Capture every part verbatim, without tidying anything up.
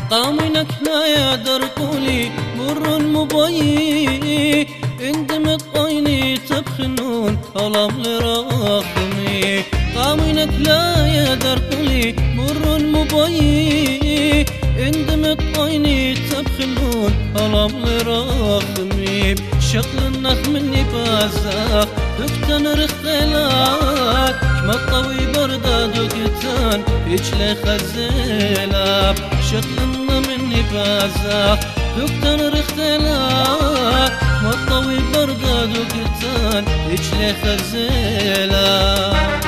قامنك لا يدرقولي مر مبي اندمت عيني تبخنون ألم لراخمي قامنك لا يدرقولي مر مبي اندمت عيني تبخنون ألم لراخمي شغل النخ مني بازاق دكتن رختلات مطوي بردا دكتن اجلي خزيلاب شغلنا مني بازاق دكتن رختلات مطوي بردا دكتن اجلي خزيلاب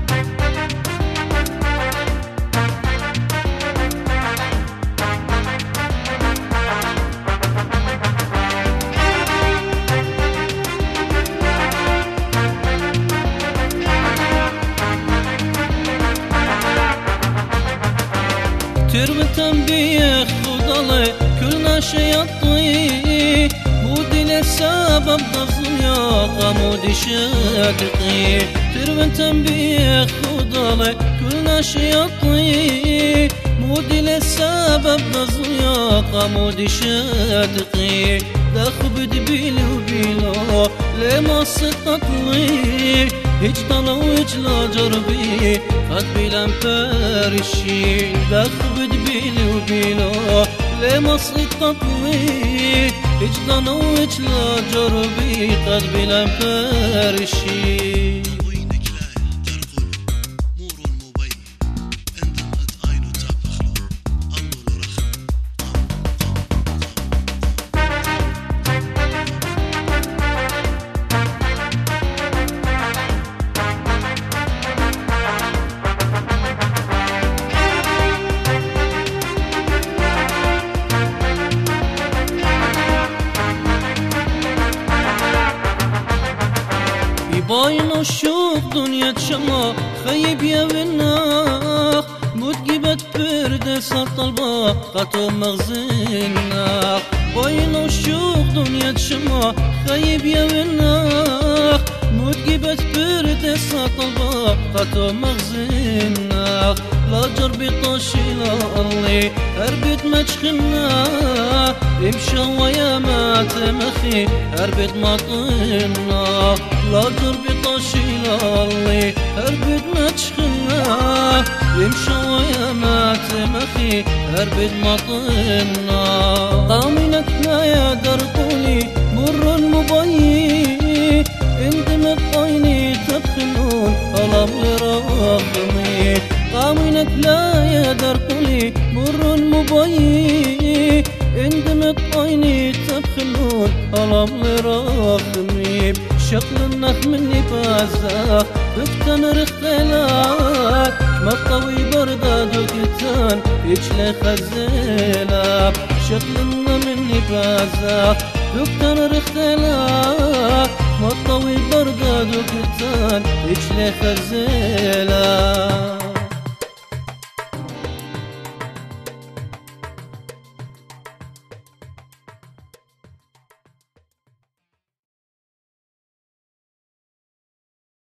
تربتم بيه خدالي كلنا شيطي مودي لسبب ضفزميا قمودي شادقي تربتم بيه خدالي كلنا شيطي مودي لسبب ضفزميا قمودي شادقي داخبد بيلي وبيلو لما سططلي هيج طلو هيج لا جربي قد بلام فرشي داخبد بيلي وبيلو لما سططلي هيج طلو هيج لا جربي قد بلام فرشي باين الشوق دنيا شما خيب يا بالناخ موت جيبت برد سرط الباق قطو مغزيناخ باين الشوق دنيا شما خيب يا بالناخ موت جيبت برد سرط الباق قطو مغزيناخ لا جربي طاشي لا الله هربت مجخنا امشى ويا ما تمخي هربت مطنا لا جربي طاشي لا الله هربت مجخنا امشى ويا ما تمخي هربت مطنا قامنك لا يدرقولي مر مبي اندمت عيني تبخنون ألم لراخمي قامنك لا يدرقولي مر مبي اندمت عيني تبخنون ألم لراخمي شغل النخ مني بازاق دكتن رختلات مطوي بردا دكتن اجلي خزيلاب شغلنا مني بازاق دكتن رختلات مطوي بردا دكتن اجلي خزيلاب